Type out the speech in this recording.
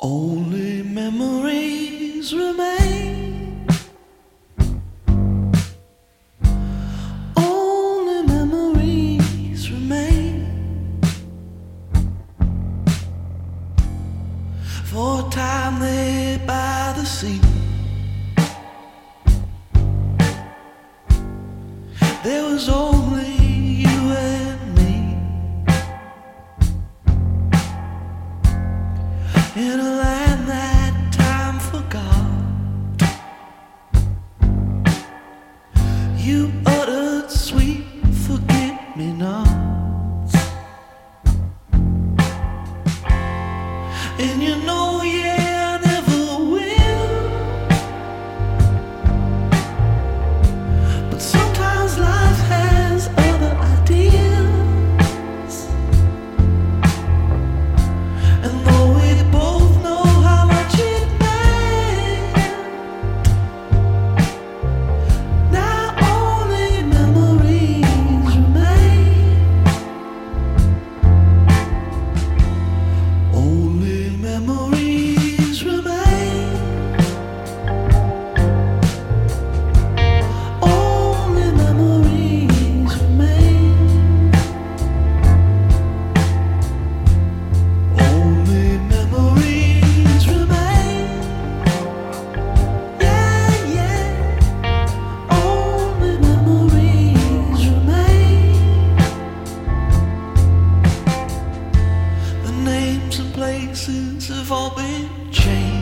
Only memories remain. Only memories remain. For a time there by the sea, there was only you and me. In a land that time forgot, you uttered sweet forget-me-nots. And you know, yeah, I never will. But sometimes life has other ideas. And though we both know how much it meant, now only memories remain. Only memories remain. Only memories remain. Only memories remain. Yeah, yeah. Only memories remain. The names and places have all been changed.